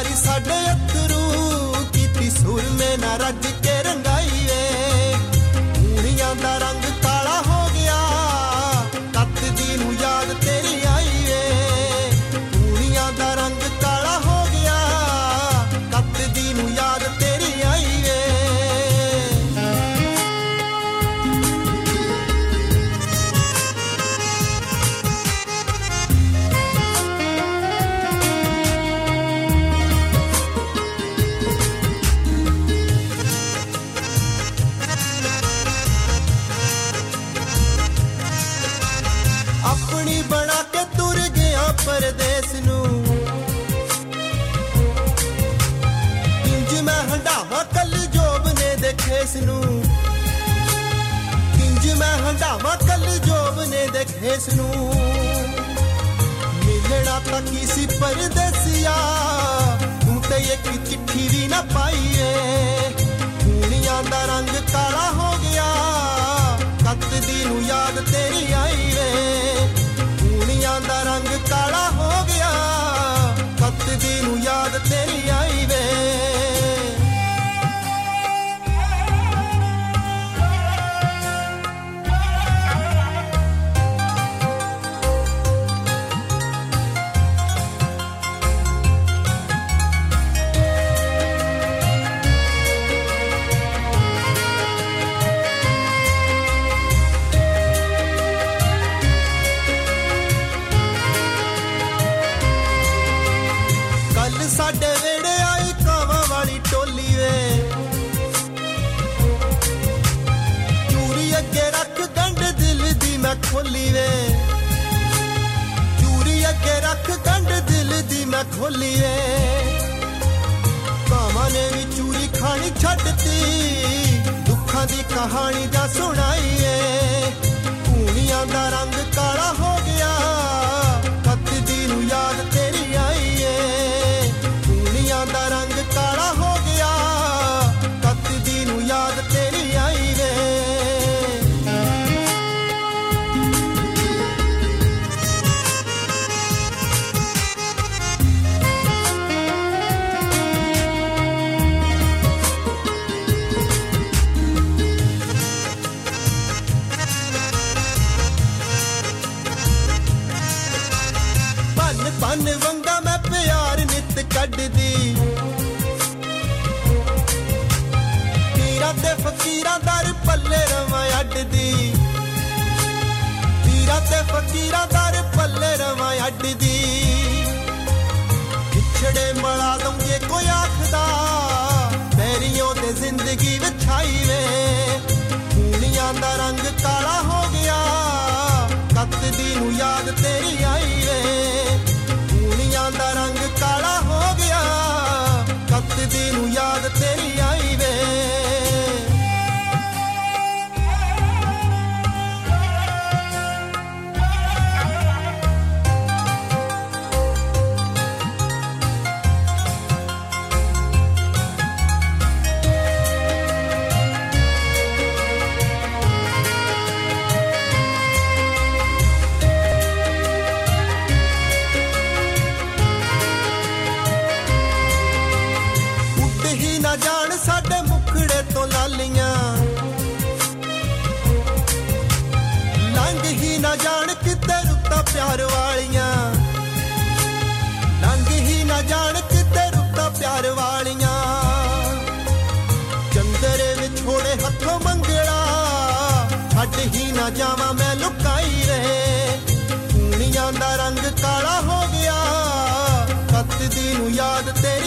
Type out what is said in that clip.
यारी साडे अथरू कीती सुरमे ना रज के रंगाई वे पूनियां दा रंग काला हो गया कत दी नू याद तेरी आई वे पूनियां दा रंग काला हो गया कत दी नू याद तेरी आई वे अपनी बना के तुर गया परदेस नू किंज मैं हंडावा कल जोब ने देखेस नू किंज मैं हंडावा कल जोब ने देखेस नू मिलना तक किसी परदेसिया तू ते एक चिट्ठी भी ना पाईए दुनिया दा रंग काला हो गया कत दी नू याद तेरी आई वे दुनिया दा रंग काला हो गया कत दी नू याद तेरी आई वे साडे वेड़े आई कावां वाली टोली वे चूरी अगे रख गंढ दिल दी मैं खोली वे चूरी अगे रख गंढ दिल दी मैं खोली वे कावां ने भी चूरी खानी छड्डती दुखां दी कहानी जा सुनाई वे पूनियां दा रंग काला हो गया कत दी नू याद तेरी आई वे दा रंग काला हो गया कत दी नू याद तेरी आई वे बन बन वंगा मैं प्यार नित कढ दी पीरां ते फकीरां दर पल्ले रवां अड्ड दी पीरां ते फकीरां दर पल्ले रवां अड्ड दी पिछड़े मड़ा दूंगे कोई आखदा पैरियों ते जिंदगी विछाई वे दुनिया दा रंग काला हो गया कत दी नू याद तेरी आई वे दुनिया दा रंग काला हो गया कत दी नू याद तेरी आई वे जान साडे मुखड़े तो लालियां लंघ ही ना जान किते रुत्ता प्यार वालियां लंघ ही ना जान किते रुत्ता प्यार वालियां चंदरे विच छोड़े हथों मंगड़ा छड्ड ही ना जावां मैं लुकाई रहे दुनिया दा रंग काला हो गया कत दी नू याद तेरी